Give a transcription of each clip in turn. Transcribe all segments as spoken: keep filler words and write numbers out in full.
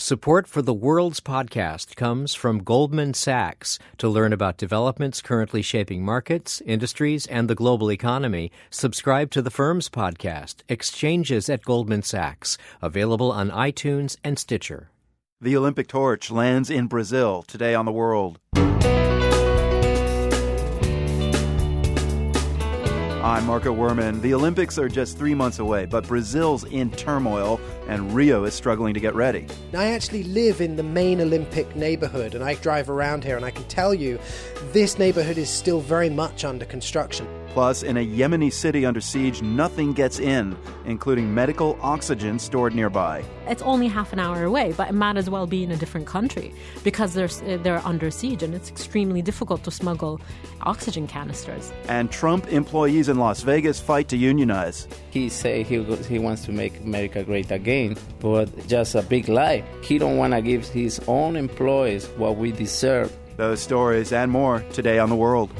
Support for the World's Podcast comes from Goldman Sachs. To learn about developments currently shaping markets, industries, and the global economy, subscribe to the firm's podcast, Exchanges at Goldman Sachs, available on iTunes and Stitcher. The Olympic torch lands in Brazil today on The World. I'm Marco Werman. The Olympics are just three months away, but Brazil's in turmoil and Rio is struggling to get ready. I actually live in the main Olympic neighborhood and I drive around here and I can tell you this neighborhood is still very much under construction. Plus, in a Yemeni city under siege, nothing gets in, including medical oxygen stored nearby. It's only half an hour away, but it might as well be in a different country because they're, they're under siege and it's extremely difficult to smuggle oxygen canisters. And Trump employees in Las Vegas fight to unionize. He say he he wants to make America great again, but just a big lie. He don't want to give his own employees what we deserve. Those stories and more today on The World.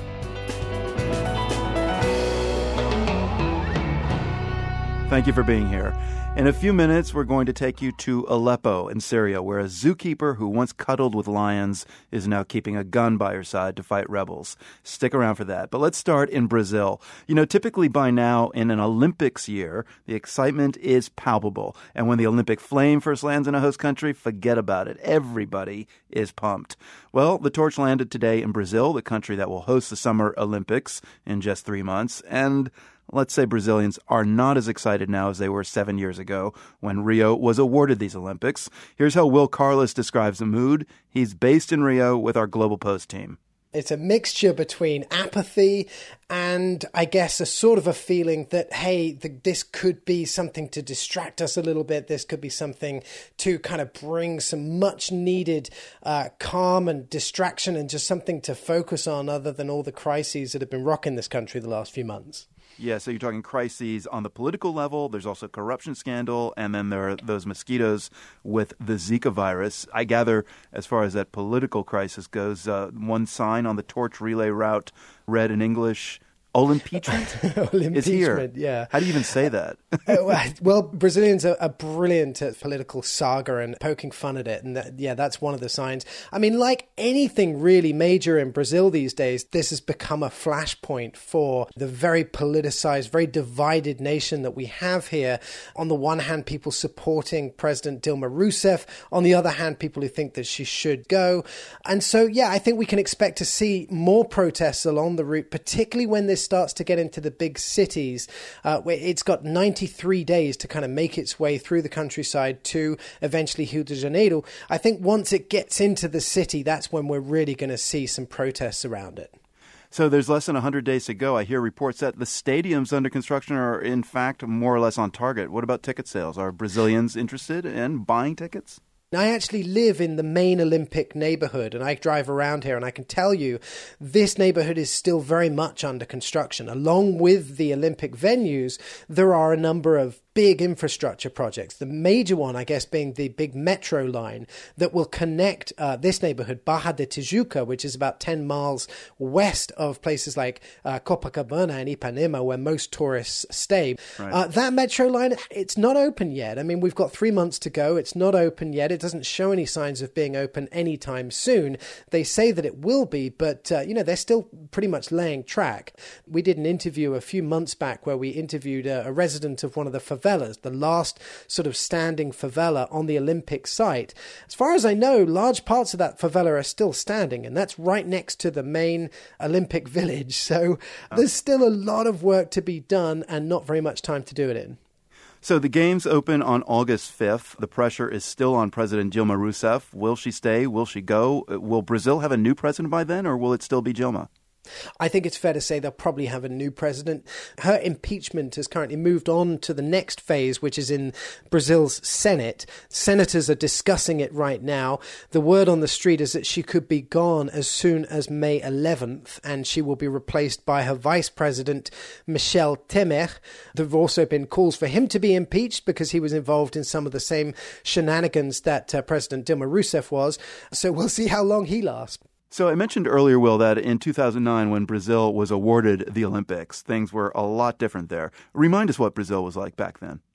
Thank you for being here. In a few minutes, we're going to take you to Aleppo in Syria, where a zookeeper who once cuddled with lions is now keeping a gun by her side to fight rebels. Stick around for that. But let's start in Brazil. You know, typically by now in an Olympics year, the excitement is palpable. And when the Olympic flame first lands in a host country, forget about it. Everybody is pumped. Well, the torch landed today in Brazil, the country that will host the Summer Olympics in just three months. And let's say Brazilians are not as excited now as they were seven years ago when Rio was awarded these Olympics. Here's how Will Carlos describes the mood. He's based in Rio with our Global Post team. It's a mixture between apathy and, I guess, a sort of a feeling that, hey, the, this could be something to distract us a little bit. This could be something to kind of bring some much needed uh, calm and distraction and just something to focus on other than all the crises that have been rocking this country the last few months. Yeah, so you're talking crises on the political level. There's also corruption scandal, and then there are those mosquitoes with the Zika virus. I gather, as far as that political crisis goes, uh, one sign on the torch relay route read in English, Olimpeachment is here. Yeah. How do you even say that? Well, Brazilians are, are brilliant at political saga and poking fun at it. And that, yeah, that's one of the signs. I mean, like anything really major in Brazil these days, this has become a flashpoint for the very politicized, very divided nation that we have here. On the one hand, people supporting President Dilma Rousseff. On the other hand, people who think that she should go. And so, yeah, I think we can expect to see more protests along the route, particularly when this starts to get into the big cities, uh, where it's got ninety-three days to kind of make its way through the countryside to eventually Rio de Janeiro. I think once it gets into the city, that's when we're really going to see some protests around it. So there's less than one hundred days to go. I hear reports that the stadiums under construction are, in fact, more or less on target. What about ticket sales? Are Brazilians interested in buying tickets? I actually live in the main Olympic neighborhood and I drive around here and I can tell you this neighborhood is still very much under construction. Along with the Olympic venues, there are a number of big infrastructure projects. The major one, I guess, being the big metro line that will connect uh, this neighborhood, Barra de Tijuca, which is about ten miles west of places like uh, Copacabana and Ipanema, where most tourists stay. Right. Uh, that metro line, it's not open yet. I mean, we've got three months to go. It's not open yet. It doesn't show any signs of being open anytime soon. They say that it will be, but, uh, you know, they're still pretty much laying track. We did an interview a few months back where we interviewed a, a resident of one of the favelas, the last sort of standing favela on the Olympic site. As far as I know, large parts of that favela are still standing, and that's right next to the main Olympic village. So oh. there's still a lot of work to be done and not very much time to do it in. So the games open on August fifth. The pressure is still on President Dilma Rousseff. Will she stay? Will she go? Will Brazil have a new president by then, or will it still be Dilma? I think it's fair to say they'll probably have a new president. Her impeachment has currently moved on to the next phase, which is in Brazil's Senate. Senators are discussing it right now. The word on the street is that she could be gone as soon as May eleventh, and she will be replaced by her vice president, Michel Temer. There have also been calls for him to be impeached because he was involved in some of the same shenanigans that uh, President Dilma Rousseff was. So we'll see how long he lasts. So I mentioned earlier, Will, that in two thousand nine, when Brazil was awarded the Olympics, things were a lot different there. Remind us what Brazil was like back then.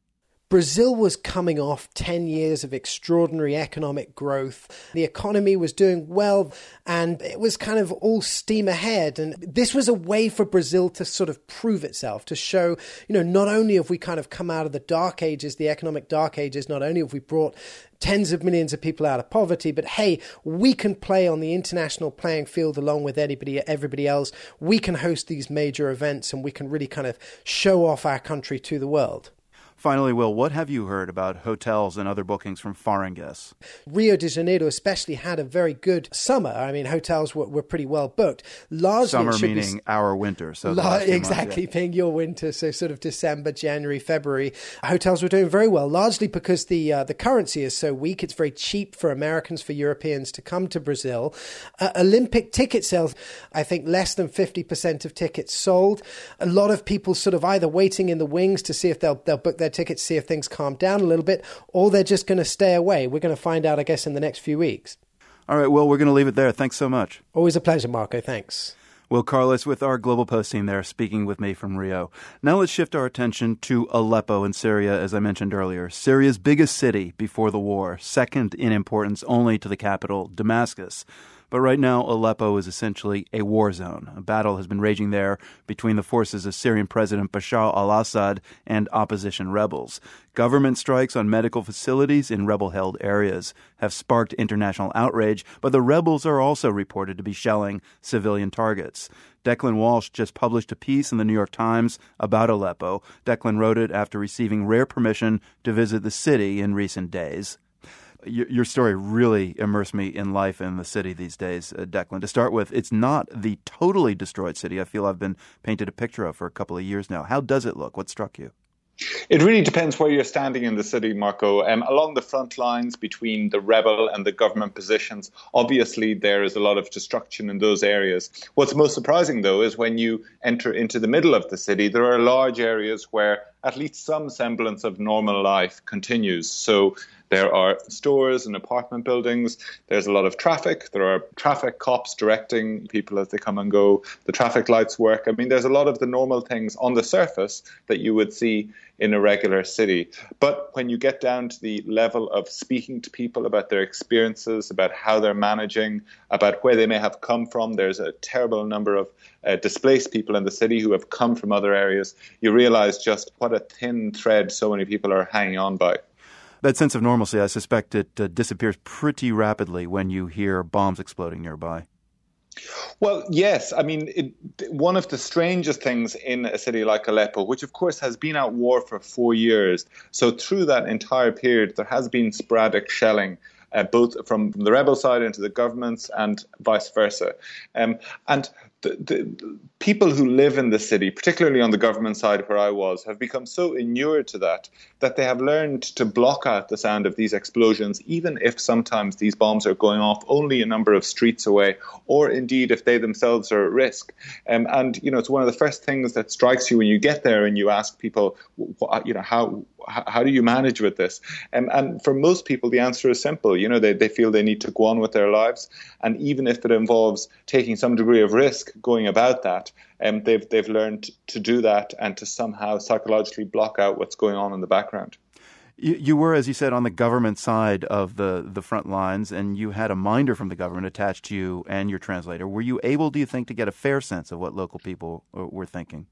Brazil was coming off ten years of extraordinary economic growth. The economy was doing well, and it was kind of all steam ahead. And this was a way for Brazil to sort of prove itself, to show, you know, not only have we kind of come out of the dark ages, the economic dark ages, not only have we brought tens of millions of people out of poverty, but hey, we can play on the international playing field along with anybody, everybody else. We can host these major events, and we can really kind of show off our country to the world. Finally, Will, what have you heard about hotels and other bookings from foreign guests? Rio de Janeiro especially had a very good summer. I mean, hotels were, were pretty well booked. Largely, summer meaning be, our winter. So la- exactly, months, yeah. Being your winter, so sort of December, January, February. Hotels were doing very well, largely because the uh, the currency is so weak. It's very cheap for Americans, for Europeans to come to Brazil. Uh, Olympic ticket sales, I think less than fifty percent of tickets sold. A lot of people sort of either waiting in the wings to see if they'll they'll book their tickets, see if things calm down a little bit, or they're just going to stay away. We're going to find out, I guess, in the next few weeks. All right, well, we're going to leave it there. Thanks so much. Always a pleasure, Marco. Thanks. Will Carlos with our Global Post team there, speaking with me from Rio. Now let's shift our attention to Aleppo in Syria, as I mentioned earlier. Syria's biggest city before the war, second in importance only to the capital, Damascus. But right now, Aleppo is essentially a war zone. A battle has been raging there between the forces of Syrian President Bashar al-Assad and opposition rebels. Government strikes on medical facilities in rebel-held areas have sparked international outrage, but the rebels are also reported to be shelling civilian targets. Declan Walsh just published a piece in the New York Times about Aleppo. Declan wrote it after receiving rare permission to visit the city in recent days. Your story really immersed me in life in the city these days, uh, Declan. To start with, it's not the totally destroyed city I feel I've been painted a picture of for a couple of years now. How does it look? What struck you? It really depends where you're standing in the city, Marco. Um, along the front lines between the rebel and the government positions, obviously there is a lot of destruction in those areas. What's most surprising, though, is when you enter into the middle of the city, there are large areas where at least some semblance of normal life continues. So there are stores and apartment buildings. There's a lot of traffic. There are traffic cops directing people as they come and go. The traffic lights work. I mean, there's a lot of the normal things on the surface that you would see in a regular city. But when you get down to the level of speaking to people about their experiences, about how they're managing, about where they may have come from, there's a terrible number of uh, displaced people in the city who have come from other areas. You realize just what a thin thread so many people are hanging on by. That sense of normalcy, I suspect it uh, disappears pretty rapidly when you hear bombs exploding nearby. Well, yes. I mean, it, one of the strangest things in a city like Aleppo, which of course has been at war for four years. So through that entire period, there has been sporadic shelling, uh, both from the rebel side into the governments and vice versa. Um, and the, the people who live in the city, particularly on the government side where I was, have become so inured to that, that they have learned to block out the sound of these explosions, even if sometimes these bombs are going off only a number of streets away, or indeed if they themselves are at risk. Um, and, you know, it's one of the first things that strikes you when you get there and you ask people, you know, how how do you manage with this? Um, and for most people, the answer is simple. You know, they, they feel they need to go on with their lives. And even if it involves taking some degree of risk going about that, um, they've they've learned to do that and to somehow psychologically block out what's going on in the background. You, you were, as you said, on the government side of the, the front lines, and you had a minder from the government attached to you and your translator. Were you able, do you think, to get a fair sense of what local people were thinking?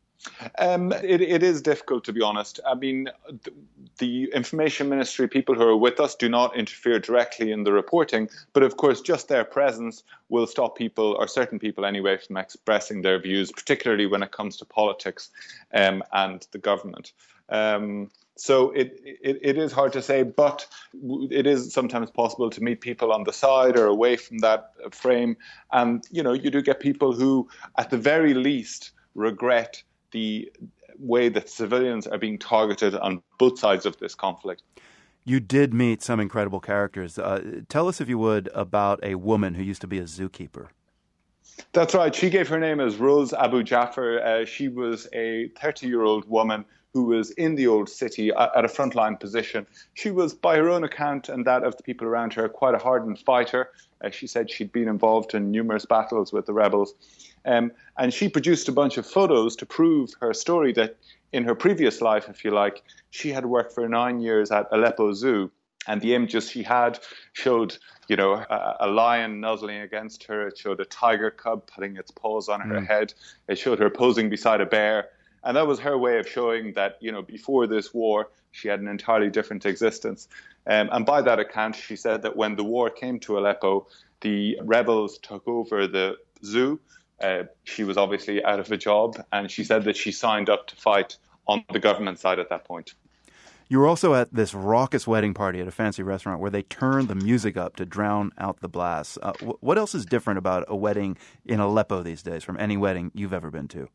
Um, it, it is difficult, to be honest. I mean, the, the information ministry, people who are with us, do not interfere directly in the reporting. But of course, just their presence will stop people, or certain people anyway, from expressing their views, particularly when it comes to politics um, and the government. Um, so it, it it is hard to say, but it is sometimes possible to meet people on the side or away from that frame. And, you know, you do get people who, at the very least, regret the way that civilians are being targeted on both sides of this conflict. You did meet some incredible characters. Uh, tell us, if you would, about a woman who used to be a zookeeper. That's right. She gave her name as Rose Abu Jaffer. Uh, she was a thirty-year-old woman who was in the old city at a frontline position. She was, by her own account and that of the people around her, quite a hardened fighter. Uh, she said she'd been involved in numerous battles with the rebels. Um, and she produced a bunch of photos to prove her story that, in her previous life, if you like, she had worked for nine years at Aleppo Zoo. And the images she had showed, you know, a, a lion nuzzling against her. It showed a tiger cub putting its paws on her mm. head. It showed her posing beside a bear. And that was her way of showing that, you know, before this war, she had an entirely different existence. Um, and by that account, she said that when the war came to Aleppo, the rebels took over the zoo. Uh, she was obviously out of a job. And she said that she signed up to fight on the government side at that point. You were also at this raucous wedding party at a fancy restaurant where they turned the music up to drown out the blasts. Uh, wh- what else is different about a wedding in Aleppo these days from any wedding you've ever been to?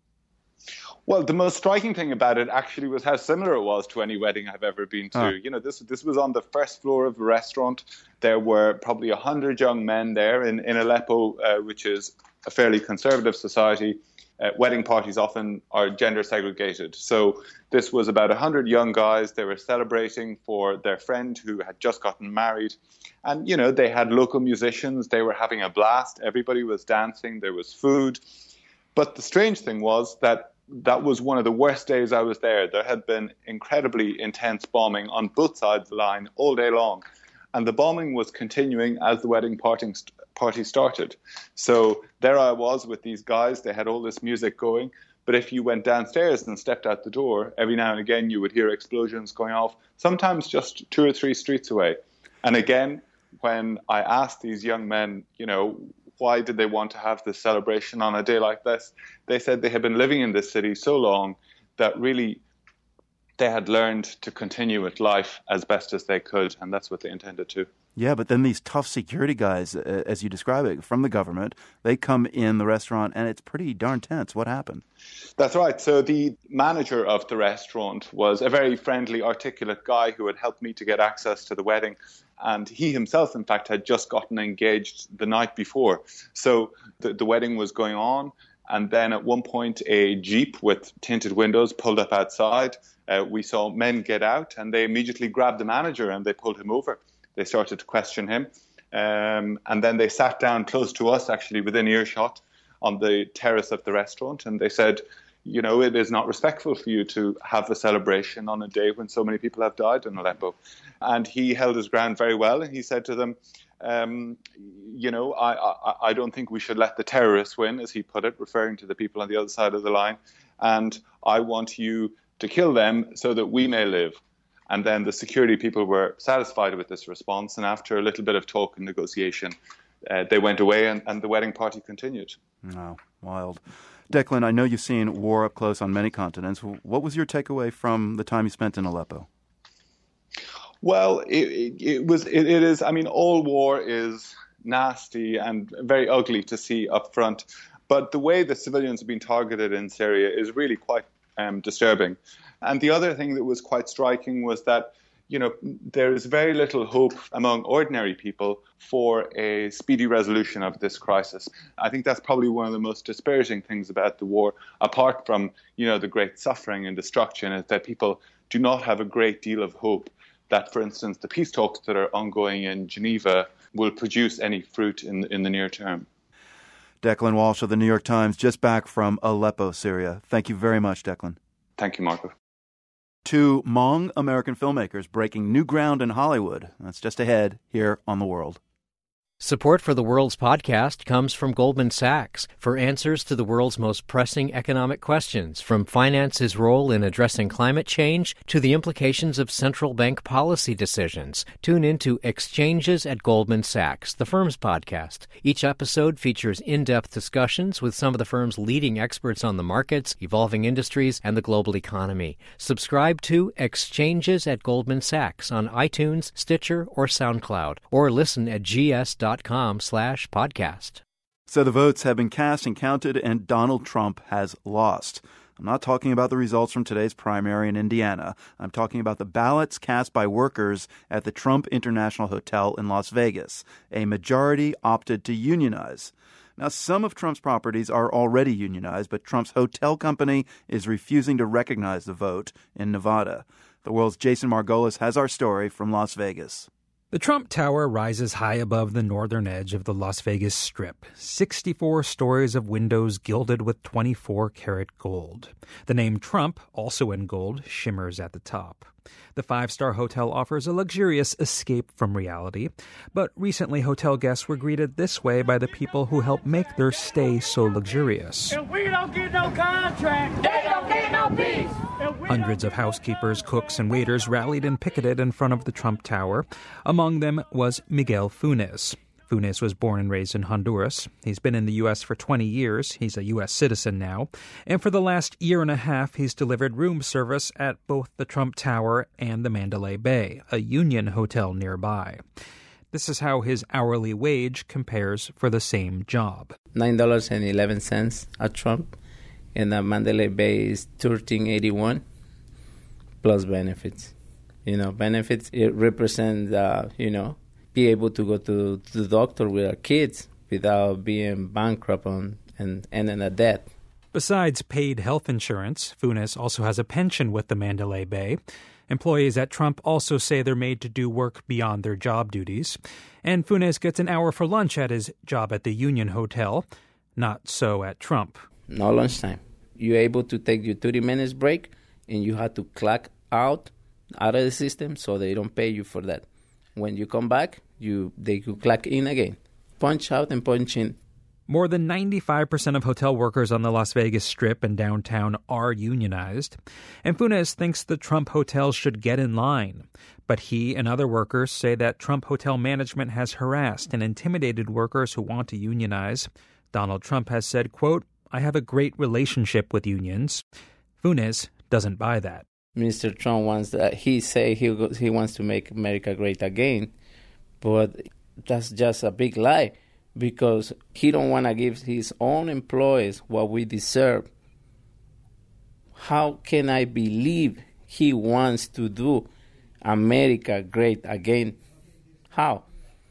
Well, the most striking thing about it actually was how similar it was to any wedding I've ever been to. Huh. You know, this this was on the first floor of the restaurant. There were probably a hundred young men there in, in Aleppo, uh, which is a fairly conservative society. Uh, wedding parties often are gender segregated. So this was about one hundred young guys. They were celebrating for their friend who had just gotten married. And, you know, they had local musicians. They were having a blast. Everybody was dancing. There was food. But the strange thing was that that was one of the worst days I was there. There had been incredibly intense bombing on both sides of the line all day long. And the bombing was continuing as the wedding party, party started. So there I was with these guys. They had all this music going. But if you went downstairs and stepped out the door, every now and again you would hear explosions going off, sometimes just two or three streets away. And again, when I asked these young men, you know, why did they want to have this celebration on a day like this, they said they had been living in this city so long that really they had learned to continue with life as best as they could, and that's what they intended to. Yeah, but then these tough security guys, uh, as you describe it, from the government, they come in the restaurant, and it's pretty darn tense. What happened? That's right. So the manager of the restaurant was a very friendly, articulate guy who had helped me to get access to the wedding. And he himself, in fact, had just gotten engaged the night before. So the, the wedding was going on. And then at one point, a Jeep with tinted windows pulled up outside. Uh, we saw men get out, and they immediately grabbed the manager and they pulled him over. They started to question him. Um, and then they sat down close to us, actually within earshot, on the terrace of the restaurant. And they said, you know, it is not respectful for you to have a celebration on a day when so many people have died in Aleppo. And he held his ground very well. And he said to them, um, you know, I, I, I don't think we should let the terrorists win, as he put it, referring to the people on the other side of the line. And I want you to kill them so that we may live. And then the security people were satisfied with this response. And after a little bit of talk and negotiation, uh, they went away and, and the wedding party continued. Oh, wild. Declan, I know you've seen war up close on many continents. What was your takeaway from the time you spent in Aleppo? Well, it, it, it was. It, it is. I mean, all war is nasty and very ugly to see up front. But the way the civilians have been targeted in Syria is really quite um, disturbing. And the other thing that was quite striking was that, you know, there is very little hope among ordinary people for a speedy resolution of this crisis. I think that's probably one of the most disparaging things about the war, apart from, you know, the great suffering and destruction, is that people do not have a great deal of hope that, for instance, the peace talks that are ongoing in Geneva will produce any fruit in, in the near term. Declan Walsh of the New York Times, just back from Aleppo, Syria. Thank you very much, Declan. Thank you, Marco. Two Hmong American filmmakers breaking new ground in Hollywood. That's just ahead here on The World. Support for the World's podcast comes from Goldman Sachs for answers to the world's most pressing economic questions, from finance's role in addressing climate change to the implications of central bank policy decisions. Tune into Exchanges at Goldman Sachs, the firm's podcast. Each episode features in-depth discussions with some of the firm's leading experts on the markets, evolving industries, and the global economy. Subscribe to Exchanges at Goldman Sachs on iTunes, Stitcher, or SoundCloud, or listen at G S dot com slash podcast. So the votes have been cast and counted, and Donald Trump has lost. I'm not talking about the results from today's primary in Indiana. I'm talking about the ballots cast by workers at the Trump International Hotel in Las Vegas. A majority opted to unionize. Now, some of Trump's properties are already unionized, but Trump's hotel company is refusing to recognize the vote in Nevada. The World's Jason Margolis has our story from Las Vegas. The Trump Tower rises high above the northern edge of the Las Vegas Strip, sixty-four stories of windows gilded with twenty-four karat gold. The name Trump, also in gold, shimmers at the top. The five-star hotel offers a luxurious escape from reality, but recently hotel guests were greeted this way by the people who helped make their stay so luxurious. If we don't get no contract, they don't get no peace. Hundreds of housekeepers, cooks, and waiters rallied and picketed in front of the Trump Tower. Among them was Miguel Funes. Funes was born and raised in Honduras. He's been in the U S for twenty years. He's a U S citizen now. And for the last year and a half, he's delivered room service at both the Trump Tower and the Mandalay Bay, a union hotel nearby. This is how his hourly wage compares for the same job. nine dollars and eleven cents at Trump, and the Mandalay Bay is thirteen eighty-one plus benefits. You know, benefits, it represents, uh, you know, be able to go to, to the doctor with our kids without being bankrupt on, and, and in a debt. Besides paid health insurance, Funes also has a pension with the Mandalay Bay. Employees at Trump also say they're made to do work beyond their job duties. And Funes gets an hour for lunch at his job at the Union Hotel. Not so at Trump. No lunchtime. You're able to take your thirty minutes break, and you have to clock out, out of the system, so they don't pay you for that. When you come back, you they could clock in again. Punch out and punch in. More than ninety-five percent of hotel workers on the Las Vegas Strip and downtown are unionized. And Funes thinks the Trump hotels should get in line. But he and other workers say that Trump hotel management has harassed and intimidated workers who want to unionize. Donald Trump has said, quote, "I have a great relationship with unions." Funes doesn't buy that. Mister Trump wants that. He say he he wants to make America great again, but that's just a big lie, because he don't want to give his own employees what we deserve. How can I believe he wants to do America great again? How?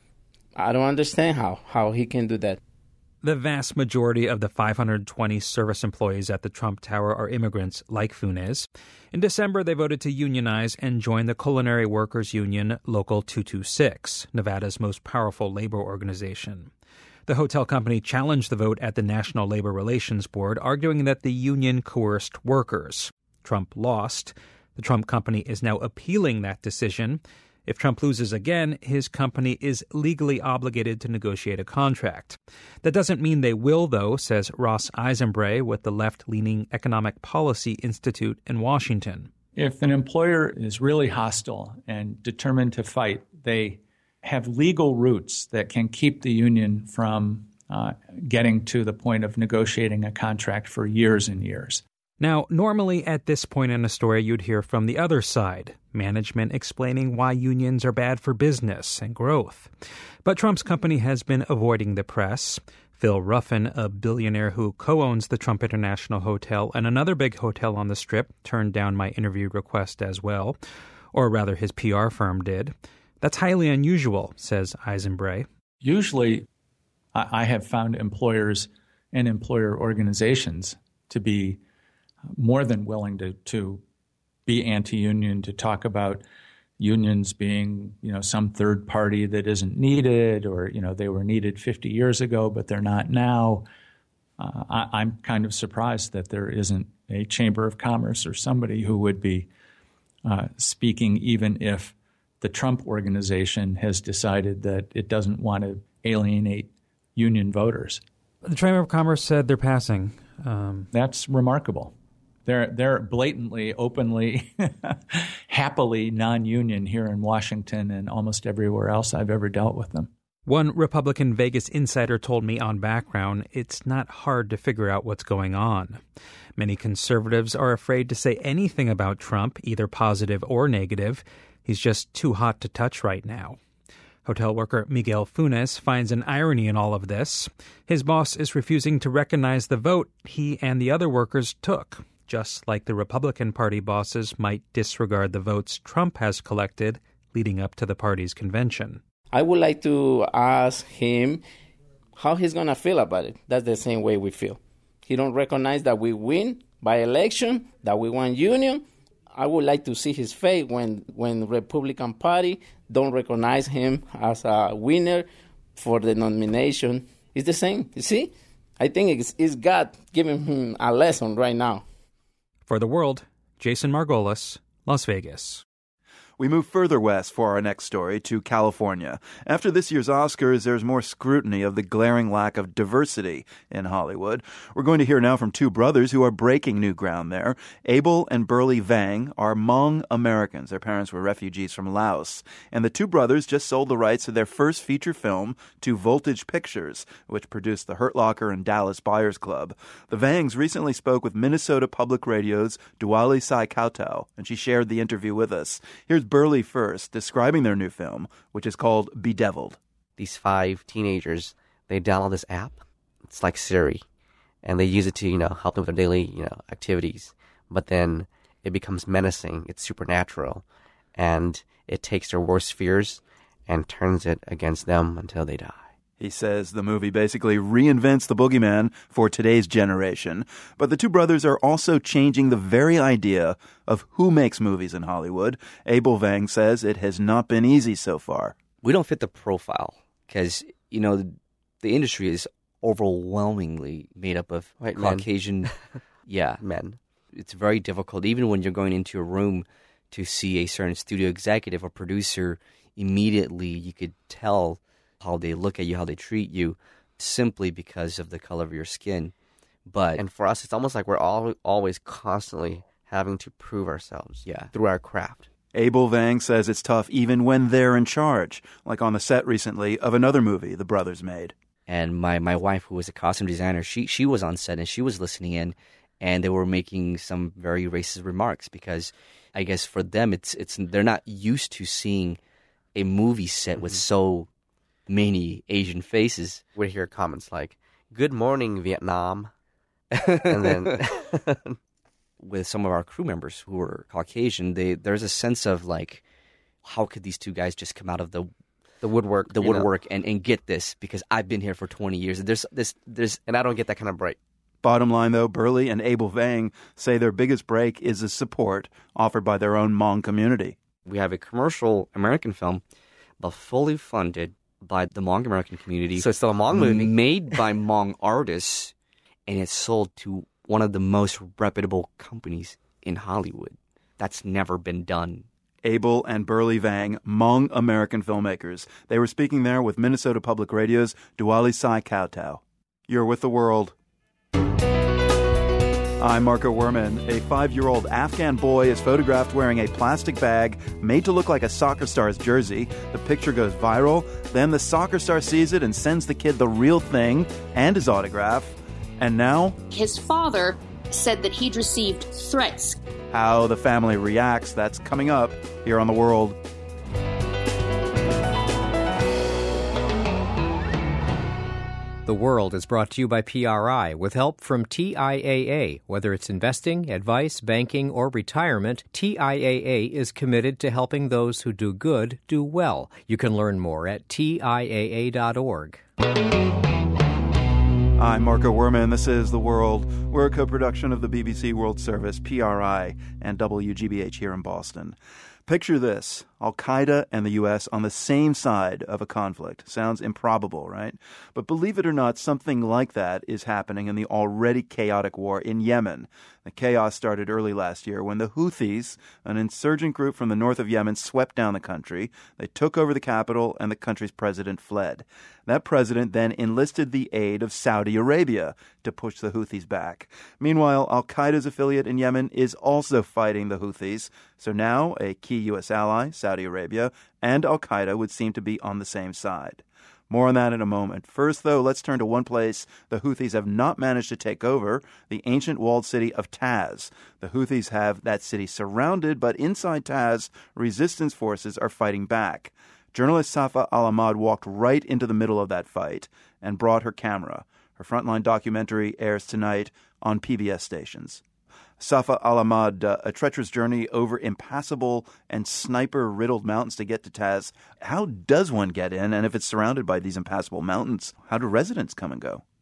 I don't understand how how he can do that. The vast majority of the five hundred twenty service employees at the Trump Tower are immigrants like Funes. In December, they voted to unionize and join the Culinary Workers Union Local two twenty-six, Nevada's most powerful labor organization. The hotel company challenged the vote at the National Labor Relations Board, arguing that the union coerced workers. Trump lost. The Trump company is now appealing that decision. If Trump loses again, his company is legally obligated to negotiate a contract. That doesn't mean they will, though, says Ross Eisenbray with the left-leaning Economic Policy Institute in Washington. If an employer is really hostile and determined to fight, they have legal routes that can keep the union from uh, getting to the point of negotiating a contract for years and years. Now, normally at this point in a story, you'd hear from the other side, management explaining why unions are bad for business and growth. But Trump's company has been avoiding the press. Phil Ruffin, a billionaire who co-owns the Trump International Hotel and another big hotel on the Strip, turned down my interview request as well. Or rather, his P R firm did. That's highly unusual, says Eisenbray. Usually, I have found employers and employer organizations to be more than willing to, to be anti-union, to talk about unions being, you know, some third party that isn't needed, or, you know, they were needed fifty years ago, but they're not now. Uh, I, I'm kind of surprised that there isn't a Chamber of Commerce or somebody who would be uh, speaking, even if the Trump organization has decided that it doesn't want to alienate union voters. The Chamber of Commerce said they're passing. Um, That's remarkable. They're they're blatantly, openly, happily non-union here in Washington and almost everywhere else I've ever dealt with them. One Republican Vegas insider told me on Background it's not hard to figure out what's going on. Many conservatives are afraid to say anything about Trump, either positive or negative. He's just too hot to touch right now. Hotel worker Miguel Funes finds an irony in all of this. His boss is refusing to recognize the vote he and the other workers took, just like the Republican Party bosses might disregard the votes Trump has collected leading up to the party's convention. I would like to ask him how he's going to feel about it. That's the same way we feel. He don't recognize that we win by election, that we won union. I would like to see his fate when when Republican Party don't recognize him as a winner for the nomination. It's the same. You see? I think it's, it's God giving him a lesson right now. For The World, Jason Margolis, Las Vegas. We move further west for our next story to California. After this year's Oscars, there's more scrutiny of the glaring lack of diversity in Hollywood. We're going to hear now from two brothers who are breaking new ground there. Abel and Burley Vang are Hmong Americans. Their parents were refugees from Laos. And the two brothers just sold the rights to their first feature film to Voltage Pictures, which produced The Hurt Locker and Dallas Buyers Club. The Vangs recently spoke with Minnesota Public Radio's Duali Sai Kautau, and she shared the interview with us. Here's Burley first, describing their new film, which is called Bedeviled. These five teenagers, they download this app. It's like Siri, and they use it to, you know, help them with their daily, you know, activities. But then it becomes menacing. It's supernatural, and it takes their worst fears and turns it against them until they die. He says the movie basically reinvents the boogeyman for today's generation. But the two brothers are also changing the very idea of who makes movies in Hollywood. Abel Vang says it has not been easy so far. We don't fit the profile because, you know, the, the industry is overwhelmingly made up of White Caucasian yeah, men. It's very difficult, even when you're going into a room to see a certain studio executive or producer, immediately you could tell how they look at you, how they treat you, simply because of the color of your skin. But and for us, it's almost like we're all always constantly having to prove ourselves, yeah, through our craft. Abel Vang says it's tough even when they're in charge, like on the set recently of another movie the brothers made. And my, my wife, who was a costume designer, she she was on set and she was listening in, and they were making some very racist remarks because I guess for them it's it's they're not used to seeing a movie set mm-hmm. with so many Asian faces. We hear comments like, "Good morning, Vietnam." And then with some of our crew members who were Caucasian, they there's a sense of like, how could these two guys just come out of the the woodwork, the woodwork and, and get this? Because I've been here for twenty years. And there's this there's and I don't get that kind of break. Bottom line, though, Burley and Abel Vang say their biggest break is the support offered by their own Hmong community. We have a commercial American film, but fully funded by the Hmong American community. So it's still a Hmong movie. Made by Hmong artists, and it's sold to one of the most reputable companies in Hollywood. That's never been done. Abel and Burley Vang, Hmong American filmmakers. They were speaking there with Minnesota Public Radio's Duali Sai Kautau. You're with The World. I'm Marco Werman. A five-year-old Afghan boy is photographed wearing a plastic bag made to look like a soccer star's jersey. The picture goes viral. Then the soccer star sees it and sends the kid the real thing and his autograph. And now, his father said that he'd received threats. How the family reacts, that's coming up here on The World. The World is brought to you by P R I with help from T I A A. Whether it's investing, advice, banking, or retirement, T I A A is committed to helping those who do good do well. You can learn more at T I A A dot org. I'm Marco Werman. This is The World. We're a co-production of the B B C World Service, P R I, and W G B H here in Boston. Picture this, Al-Qaeda and the U S on the same side of a conflict. Sounds improbable, right? But believe it or not, something like that is happening in the already chaotic war in Yemen. The chaos started early last year when the Houthis, an insurgent group from the north of Yemen, swept down the country. They took over the capital and the country's president fled. That president then enlisted the aid of Saudi Arabia to push the Houthis back. Meanwhile, Al-Qaeda's affiliate in Yemen is also fighting the Houthis. So now a key U S ally, Saudi Arabia, and Al-Qaeda would seem to be on the same side. More on that in a moment. First, though, let's turn to one place the Houthis have not managed to take over, the ancient walled city of Taz. The Houthis have that city surrounded, but inside Taz, resistance forces are fighting back. Journalist Safa Al-Ahmad walked right into the middle of that fight and brought her camera. Her Frontline documentary airs tonight on P B S stations. Safa Al-Ahmad, uh, a treacherous journey over impassable and sniper-riddled mountains to get to Taz. How does one get in? And if it's surrounded by these impassable mountains, how do residents come and go?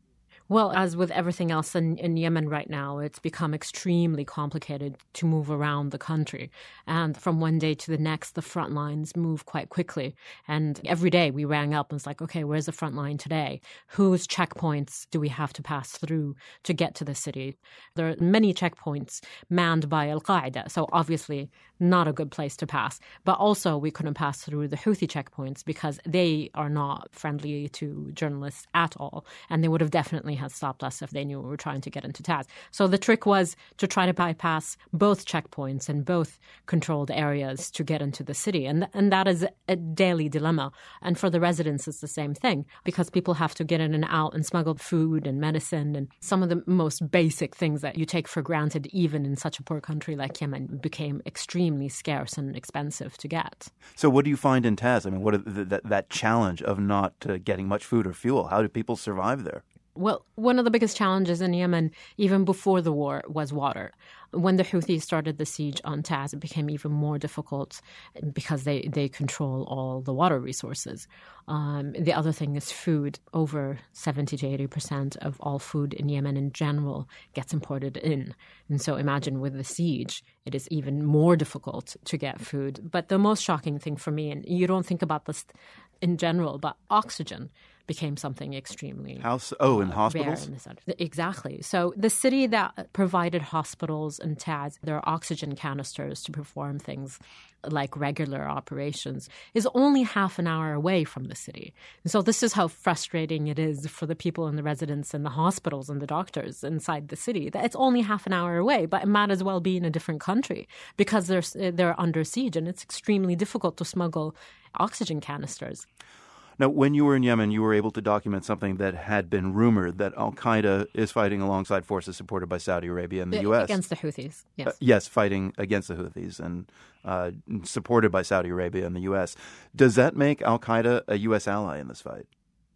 Well, as with everything else in, in Yemen right now, it's become extremely complicated to move around the country. And from one day to the next, the front lines move quite quickly. And every day we rang up and it's like, okay, where's the front line today? Whose checkpoints do we have to pass through to get to the city? There are many checkpoints manned by Al-Qaeda, so obviously not a good place to pass. But also we couldn't pass through the Houthi checkpoints because they are not friendly to journalists at all. And they would have definitely had stopped us if they knew we were trying to get into Taz. So the trick was to try to bypass both checkpoints and both controlled areas to get into the city. And, and that is a daily dilemma. And for the residents, it's the same thing because people have to get in and out and smuggle food and medicine and some of the most basic things that you take for granted, even in such a poor country like Yemen, became extremely scarce and expensive to get. So what do you find in Taz? I mean, what are the, that, that challenge of not uh, getting much food or fuel? How do people survive there? Well, one of the biggest challenges in Yemen, even before the war, was water. When the Houthis started the siege on Taz, it became even more difficult because they, they control all the water resources. Um, the other thing is food. Over seventy to eighty percent of all food in Yemen in general gets imported in. And so imagine with the siege, it is even more difficult to get food. But the most shocking thing for me, and you don't think about this in general, but oxygen became something extremely House oh in uh, hospitals rare in this. Exactly. So the city that provided hospitals and Taz their oxygen canisters to perform things like regular operations is only half an hour away from the city. And so this is how frustrating it is for the people and the residents and the hospitals and the doctors inside the city. That it's only half an hour away, but it might as well be in a different country because they're they're under siege and it's extremely difficult to smuggle oxygen canisters. Now, when you were in Yemen, you were able to document something that had been rumored that Al-Qaeda is fighting alongside forces supported by Saudi Arabia and the U S. Against the Houthis, yes. Uh, yes, fighting against the Houthis and uh, supported by Saudi Arabia and the U S. Does that make Al-Qaeda a U S ally in this fight?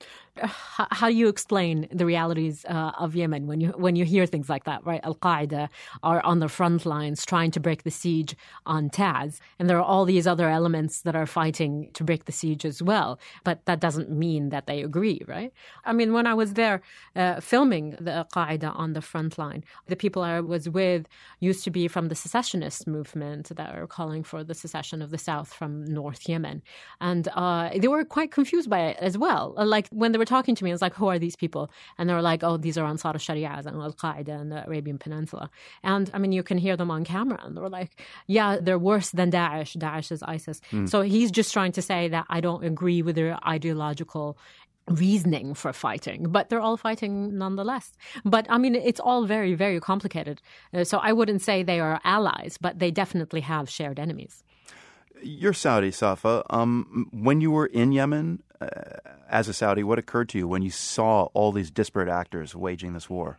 How, how do you explain the realities uh, of Yemen when you when you hear things like that, right? Al-Qaeda are on the front lines trying to break the siege on Taz, and there are all these other elements that are fighting to break the siege as well. But that doesn't mean that they agree, right? I mean, when I was there uh, filming the Al-Qaeda on the front line, the people I was with used to be from the secessionist movement that are calling for the secession of the South from North Yemen. And uh, they were quite confused by it as well. Like when they were talking to me, I was like, who are these people? And they were like, oh, these are Ansar al-Sharia and Al-Qaeda in the Arabian Peninsula. And I mean, you can hear them on camera. And they were like, yeah, they're worse than Daesh. Daesh is ISIS. Mm. So he's just trying to say that I don't agree with their ideological reasoning for fighting, but they're all fighting nonetheless. But I mean, it's all very, very complicated. Uh, so I wouldn't say they are allies, but they definitely have shared enemies. You're Saudi, Safa. Um, when you were in Yemen uh, as a Saudi, what occurred to you when you saw all these disparate actors waging this war?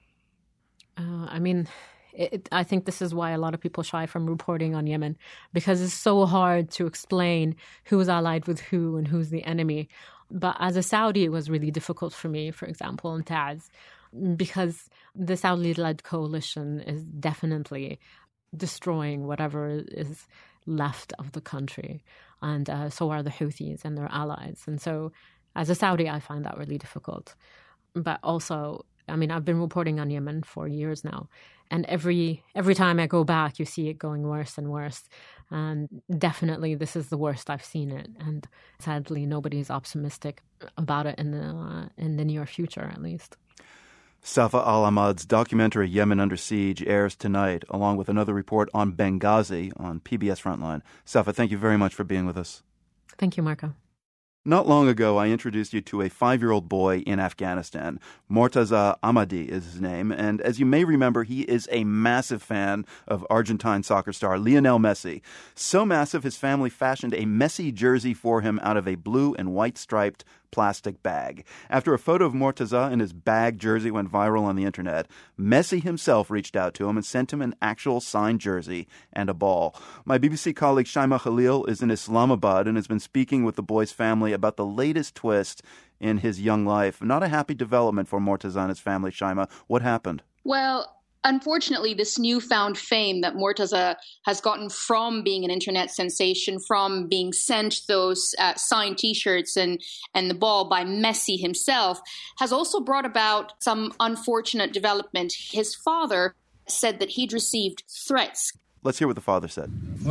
Uh, I mean, it, I think this is why a lot of people shy from reporting on Yemen, because it's so hard to explain who's allied with who and who's the enemy. But as a Saudi, it was really difficult for me, for example, in Taz, because the Saudi-led coalition is definitely destroying whatever is left of the country. And uh, so are the Houthis and their allies. And so as a Saudi, I find that really difficult. But also, I mean, I've been reporting on Yemen for years now. And every every time I go back, you see it going worse and worse. And definitely this is the worst I've seen it. And sadly, nobody's optimistic about it in the, uh, in the near future, at least. Safa Al-Ahmad's documentary Yemen Under Siege airs tonight, along with another report on Benghazi on P B S Frontline. Safa, thank you very much for being with us. Thank you, Marco. Not long ago, I introduced you to a five-year-old boy in Afghanistan. Mortaza Ahmadi is his name, and as you may remember, he is a massive fan of Argentine soccer star Lionel Messi. So massive, his family fashioned a Messi jersey for him out of a blue and white striped plastic bag. After a photo of Mortaza in his bag jersey went viral on the internet, Messi himself reached out to him and sent him an actual signed jersey and a ball. My B B C colleague Shaima Khalil is in Islamabad and has been speaking with the boy's family about the latest twist in his young life. Not a happy development for Mortaza and his family. Shaima, what happened? Well, Unfortunately, this newfound fame that Mortaza has gotten from being an internet sensation, from being sent those uh, signed T-shirts and, and the ball by Messi himself, has also brought about some unfortunate development. His father said that he'd received threats. Let's hear what the father said.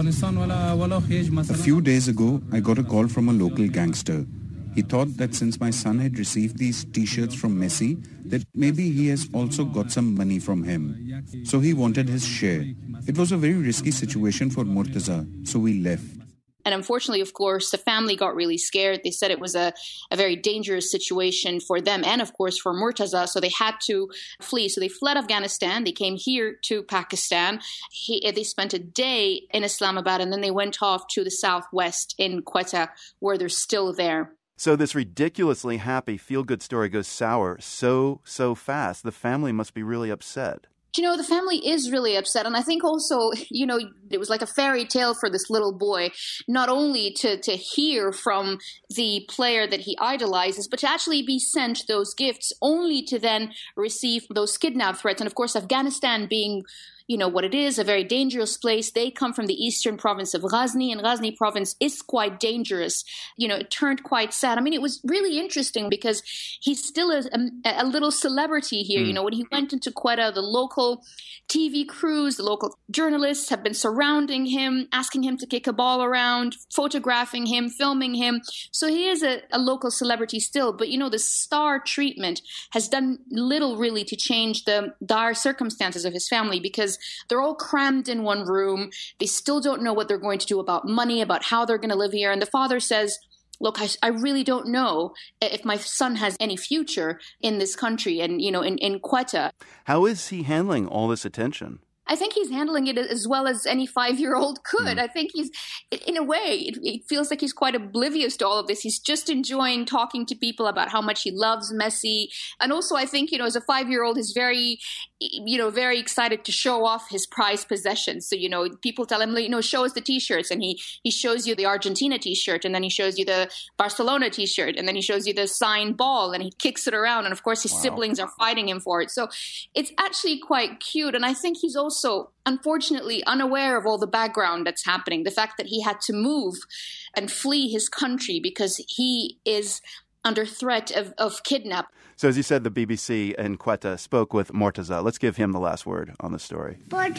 A few days ago, I got a call from a local gangster. He thought that since my son had received these T-shirts from Messi, that maybe he has also got some money from him. So he wanted his share. It was a very risky situation for Mortaza, so we left. And unfortunately, of course, the family got really scared. They said it was a, a very dangerous situation for them and, of course, for Mortaza. So they had to flee. So they fled Afghanistan. They came here to Pakistan. He, they spent a day in Islamabad, and then they went off to the southwest in Quetta, where they're still there. So this ridiculously happy, feel-good story goes sour so, so fast. The family must be really upset. You know, the family is really upset. And I think also, you know, it was like a fairy tale for this little boy, not only to, to hear from the player that he idolizes, but to actually be sent those gifts only to then receive those kidnap threats. And of course, Afghanistan being, you know, what it is, a very dangerous place. They come from the eastern province of Ghazni, and Ghazni province is quite dangerous. You know, it turned quite sad. I mean, it was really interesting because he's still a, a, a little celebrity here. Mm. You know, when he went into Quetta, the local T V crews, the local journalists have been surrounding him, asking him to kick a ball around, photographing him, filming him. So he is a, a local celebrity still. But, you know, the star treatment has done little really to change the dire circumstances of his family, because they're all crammed in one room. They still don't know what they're going to do about money, about how they're going to live here. And the father says, look, I, I really don't know if my son has any future in this country and, you know, in, in Quetta. How is he handling all this attention? I think he's handling it as well as any five-year-old could. Mm. I think he's, in a way, it, it feels like he's quite oblivious to all of this. He's just enjoying talking to people about how much he loves Messi. And also, I think, you know, as a five-year-old, he's very, you know, very excited to show off his prized possessions. So, you know, people tell him, you know, show us the T-shirts. And he, he shows you the Argentina T-shirt, and then he shows you the Barcelona T-shirt, and then he shows you the signed ball, and he kicks it around. And, of course, his wow. siblings are fighting him for it. So it's actually quite cute. And I think he's also Also, unfortunately, unaware of all the background that's happening, the fact that he had to move and flee his country because he is under threat of, of kidnap. So as you said, the B B C in Quetta spoke with Mortaza. Let's give him the last word on the story.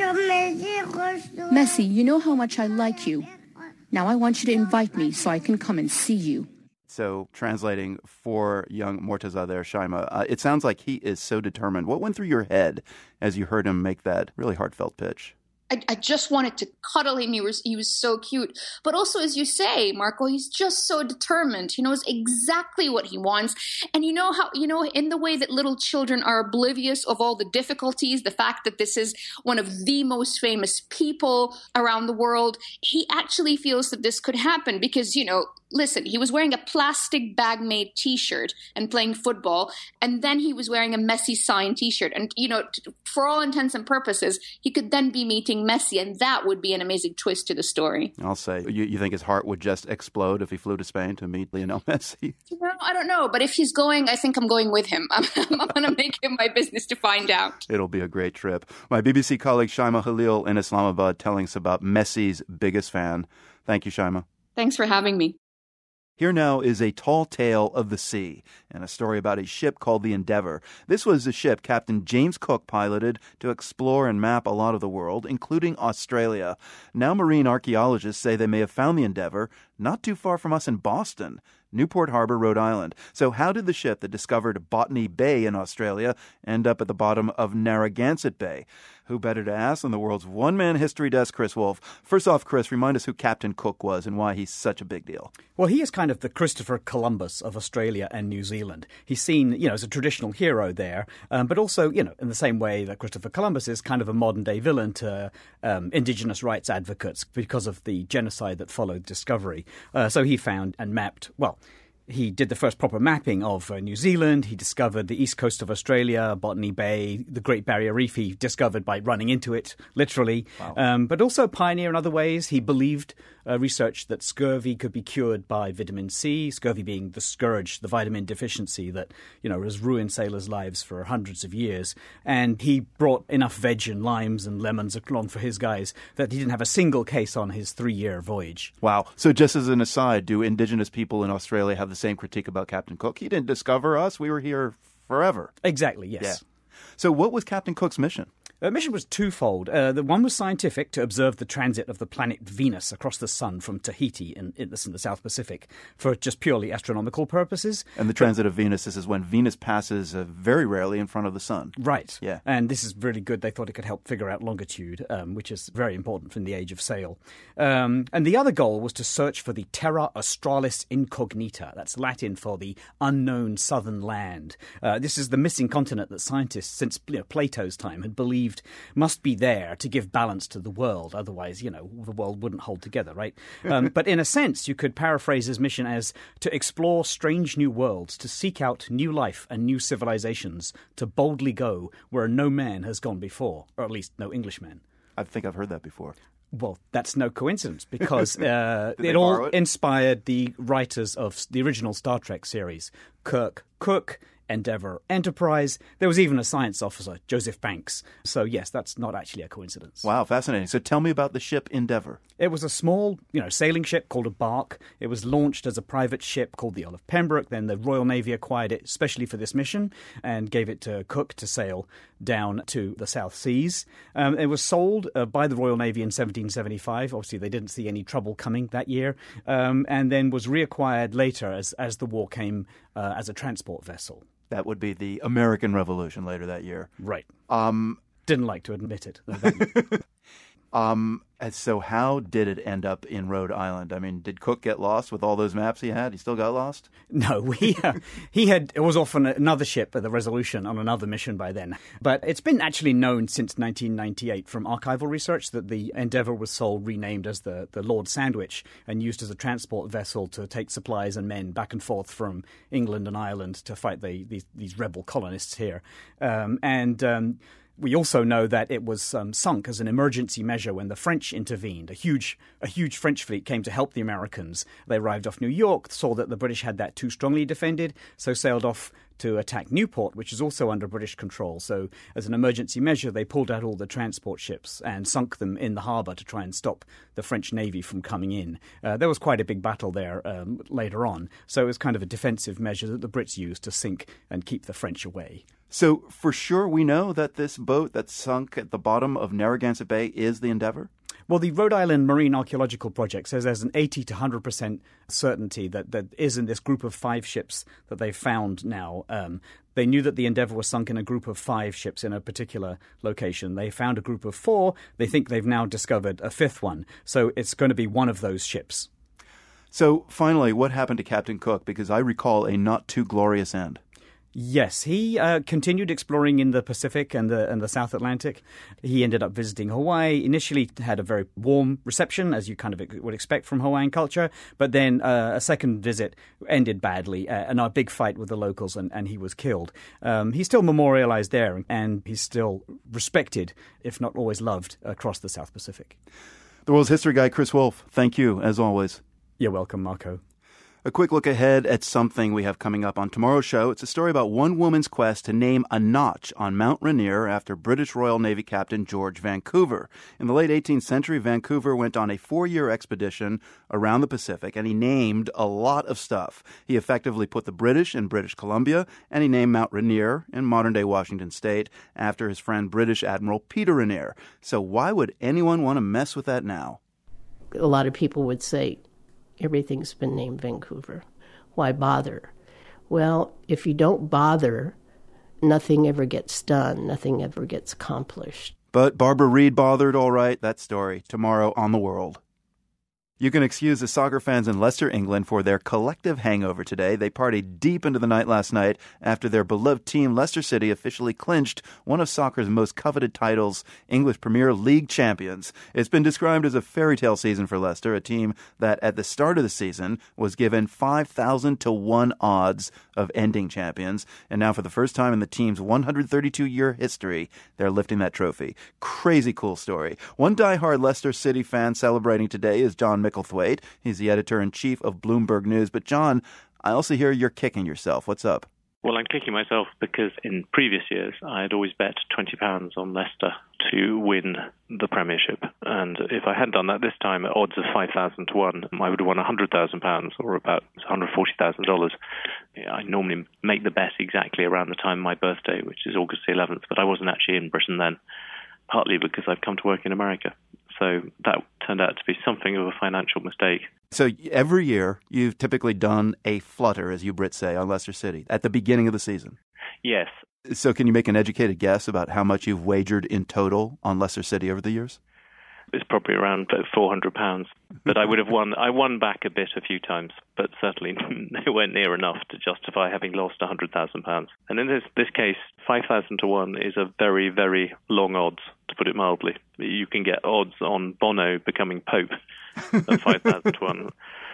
Messi, you know how much I like you. Now I want you to invite me so I can come and see you. So translating for young Mortaza there, Shaima, uh, it sounds like he is so determined. What went through your head as you heard him make that really heartfelt pitch? I, I just wanted to cuddle him. He was he was so cute. But also, as you say, Marco, he's just so determined. He knows exactly what he wants. And you know how, you know, in the way that little children are oblivious of all the difficulties, the fact that this is one of the most famous people around the world, he actually feels that this could happen because, you know, listen, he was wearing a plastic bag-made T-shirt and playing football, and then he was wearing a Messi signed T-shirt. And, you know, t- for all intents and purposes, he could then be meeting Messi, and that would be an amazing twist to the story. I'll say. You, you think his heart would just explode if he flew to Spain to meet Lionel Messi? You know, I don't know, but if he's going, I think I'm going with him. I'm, I'm going to make it my business to find out. It'll be a great trip. My B B C colleague Shaima Khalil in Islamabad telling us about Messi's biggest fan. Thank you, Shaima. Thanks for having me. Here now is A Tall Tale of the Sea, and a story about a ship called the Endeavour. This was a ship Captain James Cook piloted to explore and map a lot of the world, including Australia. Now marine archaeologists say they may have found the Endeavour not too far from us in Boston, Newport Harbor, Rhode Island. So how did the ship that discovered Botany Bay in Australia end up at the bottom of Narragansett Bay? Who better to ask than the world's one-man history desk, Chris Wolfe. First off, Chris, remind us who Captain Cook was and why he's such a big deal. Well, he is kind of the Christopher Columbus of Australia and New Zealand. He's seen, you know, as a traditional hero there, um, but also, you know, in the same way that Christopher Columbus is kind of a modern-day villain to um, indigenous rights advocates because of the genocide that followed discovery. Uh, so he found and mapped, well, He did the first proper mapping of uh, New Zealand. He discovered the east coast of Australia, Botany Bay, the Great Barrier Reef. He discovered by running into it, literally. Wow. Um, but also a pioneer in other ways. He believed uh, research that scurvy could be cured by vitamin C, scurvy being the scourge, the vitamin deficiency that, you know, has ruined sailors' lives for hundreds of years. And he brought enough veg and limes and lemons along for his guys that he didn't have a single case on his three-year voyage. Wow. So just as an aside, do indigenous people in Australia have the same critique about Captain Cook? He didn't discover us. We were here forever. Exactly, yes. Yeah. So what was Captain Cook's mission? The mission was twofold. Uh, the one was scientific, to observe the transit of the planet Venus across the sun from Tahiti in, in, in the South Pacific for just purely astronomical purposes. And the transit of Venus, this is when Venus passes uh, very rarely in front of the sun. Right. Yeah. And this is really good. They thought it could help figure out longitude, um, which is very important in the age of sail. Um, and the other goal was to search for the Terra Australis Incognita. That's Latin for the unknown southern land. Uh, this is the missing continent that scientists, since you know, Plato's time, had believed must be there to give balance to the world. Otherwise, you know, the world wouldn't hold together, right? Um, but in a sense, you could paraphrase his mission as to explore strange new worlds, to seek out new life and new civilizations, to boldly go where no man has gone before, or at least no Englishman. I think I've heard that before. Well, that's no coincidence, because uh, it all it? inspired the writers of the original Star Trek series, Kirk, Cook, Endeavour, Enterprise. There was even a science officer, Joseph Banks. So, yes, that's not actually a coincidence. Wow, fascinating. So tell me about the ship Endeavour. It was a small, you know, sailing ship called a bark. It was launched as a private ship called the Earl of Pembroke. Then the Royal Navy acquired it especially for this mission and gave it to Cook to sail down to the South Seas. Um, it was sold uh, by the Royal Navy in seventeen seventy-five. Obviously, they didn't see any trouble coming that year. Um, and then was reacquired later as, as the war came uh, as a transport vessel. That would be the American Revolution later that year. Right. Um, Didn't like to admit it. um, and so how did it end up in Rhode Island? I mean, did Cook get lost with all those maps he had? He still got lost? No, he, uh, he had, it was off on another ship, the Resolution, on another mission by then. But it's been actually known since nineteen ninety-eight from archival research that the Endeavour was sold, renamed as the, the Lord Sandwich, and used as a transport vessel to take supplies and men back and forth from England and Ireland to fight the, these, these rebel colonists here. Um, and... Um, We also know that it was um, sunk as an emergency measure when the French intervened. A huge a huge French fleet came to help the Americans. They arrived off New York, saw that the British had that too strongly defended, so sailed off to attack Newport, which is also under British control. So as an emergency measure, they pulled out all the transport ships and sunk them in the harbour to try and stop the French Navy from coming in. Uh, there was quite a big battle there um, later on. So it was kind of a defensive measure that the Brits used to sink and keep the French away. So for sure we know that this boat that sunk at the bottom of Narragansett Bay is the Endeavour? Well, the Rhode Island Marine Archaeological Project says there's an eighty to one hundred percent certainty that that is in this group of five ships that they've found now. Um, they knew that the Endeavour was sunk in a group of five ships in a particular location. They found a group of four. They think they've now discovered a fifth one. So it's going to be one of those ships. So finally, what happened to Captain Cook? Because I recall a not too glorious end. Yes, he uh, continued exploring in the Pacific and the and the South Atlantic. He ended up visiting Hawaii. Initially had a very warm reception, as you kind of would expect from Hawaiian culture, but then uh, a second visit ended badly, uh, and a big fight with the locals, and, and he was killed. Um, he's still memorialized there, and he's still respected, if not always loved, across the South Pacific. The World's History Guy, Chris Wolf, thank you, as always. You're welcome, Marco. A quick look ahead at something we have coming up on tomorrow's show. It's a story about one woman's quest to name a notch on Mount Rainier after British Royal Navy Captain George Vancouver. In the late eighteenth century, Vancouver went on a four-year expedition around the Pacific, and he named a lot of stuff. He effectively put the British in British Columbia, and he named Mount Rainier in modern-day Washington State after his friend British Admiral Peter Rainier. So why would anyone want to mess with that now? A lot of people would say, everything's been named Vancouver. Why bother? Well, if you don't bother, nothing ever gets done. Nothing ever gets accomplished. But Barbara Reed bothered, all right. That story tomorrow on The World. You can excuse the soccer fans in Leicester, England, for their collective hangover today. They partied deep into the night last night after their beloved team, Leicester City, officially clinched one of soccer's most coveted titles, English Premier League champions. It's been described as a fairy tale season for Leicester, a team that at the start of the season was given five thousand to one odds of ending champions. And now for the first time in the team's one hundred thirty-two year history, they're lifting that trophy. Crazy cool story. One diehard Leicester City fan celebrating today is John Micklethwaite. He's the editor-in-chief of Bloomberg News. But John, I also hear you're kicking yourself. What's up? Well, I'm kicking myself because in previous years I had always bet twenty pounds on Leicester to win the Premiership. And if I had done that this time at odds of five thousand to one, I would have won one hundred thousand pounds, or about one hundred forty thousand dollars. I normally make the bet exactly around the time of my birthday, which is August the eleventh, but I wasn't actually in Britain then, partly because I've come to work in America. So that turned out to be something of a financial mistake. So every year you've typically done a flutter, as you Brits say, on Leicester City at the beginning of the season. Yes. So can you make an educated guess about how much you've wagered in total on Leicester City over the years? It's probably around four hundred pounds. But I would have won, I won back a bit a few times, but certainly they weren't near enough to justify having lost one hundred thousand pounds. And in this, this case, five thousand to one is a very, very long odds, to put it mildly. You can get odds on Bono becoming Pope at five thousand to one.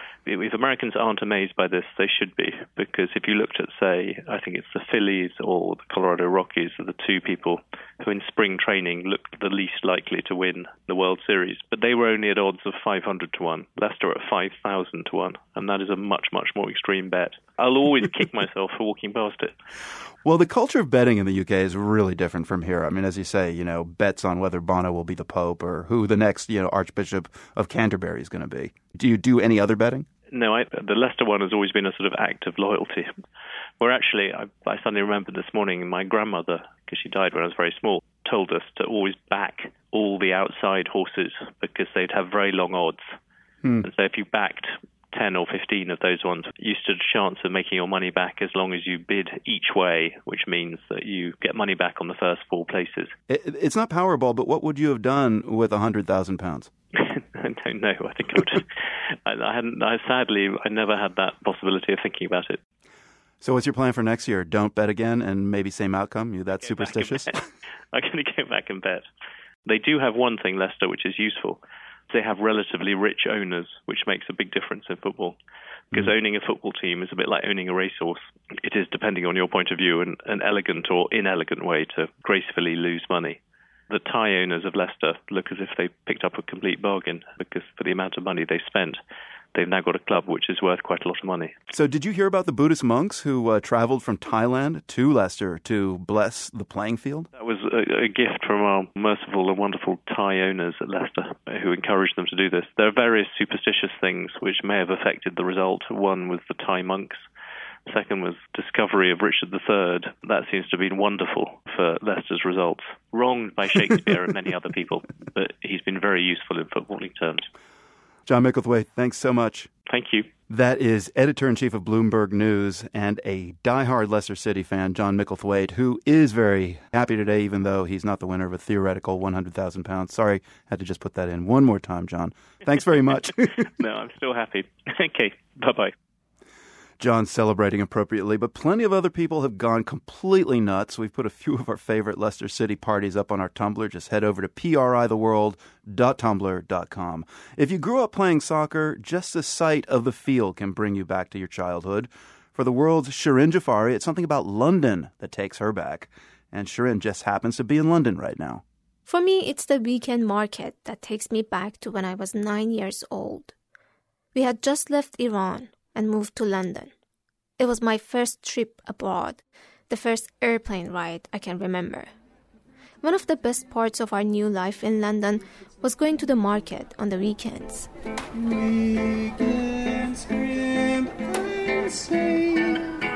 If Americans aren't amazed by this, they should be, because if you looked at, say, I think it's the Phillies or the Colorado Rockies are the two people who in spring training looked the least likely to win the World Series, but they were only at odds of five hundred to one. Leicester at five thousand to one, and that is a much, much more extreme bet. I'll always kick myself for walking past it. Well, the culture of betting in the U K is really different from here. I mean, as you say, you know, bets on whether Bono will be the Pope or who the next, you know, Archbishop of Canterbury is going to be. Do you do any other betting? No, I, the Leicester one has always been a sort of act of loyalty. Where actually, I, I suddenly remembered this morning, my grandmother, because she died when I was very small, told us to always back all the outside horses because they'd have very long odds. Hmm. And so if you backed ten or fifteen of those ones, you stood a chance of making your money back as long as you bid each way, which means that you get money back on the first four places. It, it's not Powerball, but what would you have done with one hundred thousand pounds? I don't know. I think I would. I, I hadn't. I sadly, I never had that possibility of thinking about it. So, what's your plan for next year? Don't bet again, and maybe same outcome. You that go superstitious? I'm going to go back and bet. They do have one thing, Leicester, which is useful. They have relatively rich owners, which makes a big difference in football. Because mm. owning a football team is a bit like owning a racehorse. It is, depending on your point of view, an, an elegant or inelegant way to gracefully lose money. The Thai owners of Leicester look as if they picked up a complete bargain, because for the amount of money they spent, they've now got a club which is worth quite a lot of money. So did you hear about the Buddhist monks who uh, traveled from Thailand to Leicester to bless the playing field? That was a, a gift from our merciful and wonderful Thai owners at Leicester who encouraged them to do this. There are various superstitious things which may have affected the result. One was the Thai monks. Second was discovery of Richard the Third. That seems to have been wonderful for Leicester's results. Wronged by Shakespeare and many other people, but he's been very useful in footballing terms. John Micklethwaite, thanks so much. Thank you. That is editor-in-chief of Bloomberg News and a diehard Leicester City fan, John Micklethwaite, who is very happy today, even though he's not the winner of a theoretical one hundred thousand pounds. Sorry, had to just put that in one more time, John. Thanks very much. No, I'm still happy. Okay, bye-bye. John's celebrating appropriately, but plenty of other people have gone completely nuts. We've put a few of our favorite Leicester City parties up on our Tumblr. Just head over to p r i the world dot tumblr dot com. If you grew up playing soccer, just the sight of the field can bring you back to your childhood. For the world's Shirin Jafari, it's something about London that takes her back. And Shirin just happens to be in London right now. For me, it's the weekend market that takes me back to when I was nine years old. We had just left Iran and moved to London. It was my first trip abroad, the first airplane ride I can remember. One of the best parts of our new life in London was going to the market on the weekends. Weekends, scream and sing.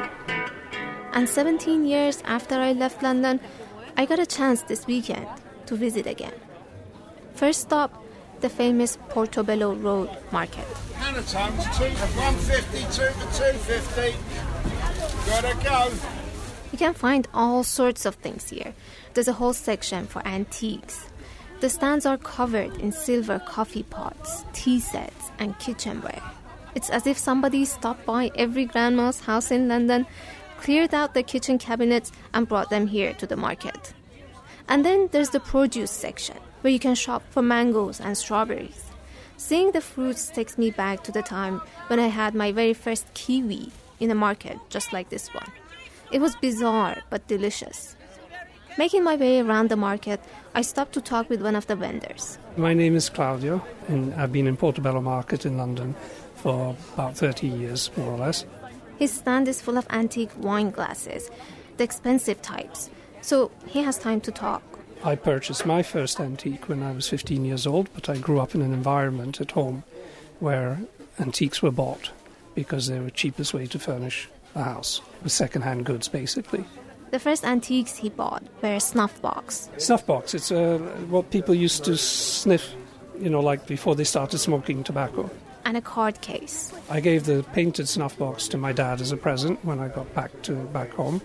And seventeen years after I left London, I got a chance this weekend to visit again. First stop, the famous Portobello Road Market. Canatone's two for one fifty, two for two fifty. Gotta go. You can find all sorts of things here. There's a whole section for antiques. The stands are covered in silver coffee pots, tea sets, and kitchenware. It's as if somebody stopped by every grandma's house in London, cleared out the kitchen cabinets, and brought them here to the market. And then there's the produce section, where you can shop for mangoes and strawberries. Seeing the fruits takes me back to the time when I had my very first kiwi in a market just like this one. It was bizarre but delicious. Making my way around the market, I stopped to talk with one of the vendors. My name is Claudio, and I've been in Portobello Market in London for about thirty years, more or less. His stand is full of antique wine glasses, the expensive types, so he has time to talk. I purchased my first antique when I was fifteen years old, but I grew up in an environment at home where antiques were bought because they were the cheapest way to furnish a house, with second-hand goods, basically. The first antiques he bought were a snuff box. Snuff box, it's uh, what people used to sniff, you know, like before they started smoking tobacco. And a card case. I gave the painted snuff box to my dad as a present when I got back to back home.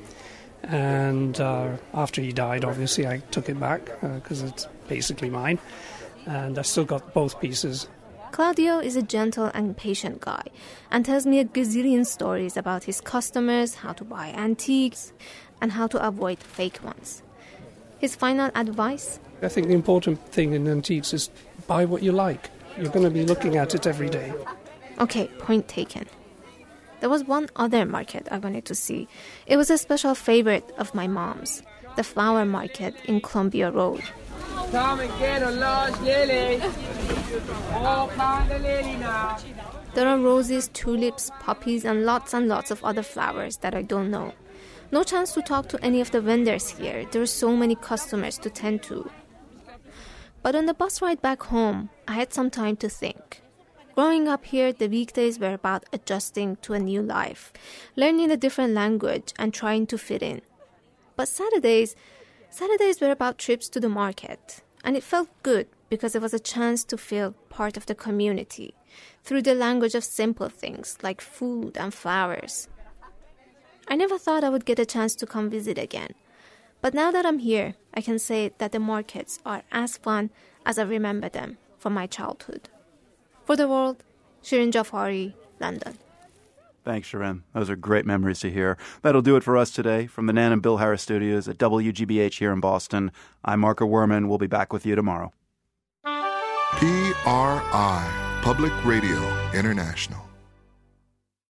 And uh, after he died, obviously, I took it back because uh, it's basically mine. And I still got both pieces. Claudio is a gentle and patient guy and tells me a gazillion stories about his customers, how to buy antiques, and how to avoid fake ones. His final advice? I think the important thing in antiques is buy what you like. You're going to be looking at it every day. Okay, point taken. There was one other market I wanted to see. It was a special favorite of my mom's, the flower market in Columbia Road. Come and get a large lily. All kind of lily now. There are roses, tulips, poppies, and lots and lots of other flowers that I don't know. No chance to talk to any of the vendors here. There are so many customers to tend to. But on the bus ride back home, I had some time to think. Growing up here, the weekdays were about adjusting to a new life, learning a different language, and trying to fit in. But Saturdays, Saturdays were about trips to the market, and it felt good because it was a chance to feel part of the community through the language of simple things like food and flowers. I never thought I would get a chance to come visit again, but now that I'm here, I can say that the markets are as fun as I remember them from my childhood. For the World, Shirin Jafari, London. Thanks, Shirin. Those are great memories to hear. That'll do it for us today from the Nan and Bill Harris studios at W G B H here in Boston. I'm Marco Werman. We'll be back with you tomorrow. P R I, Public Radio International.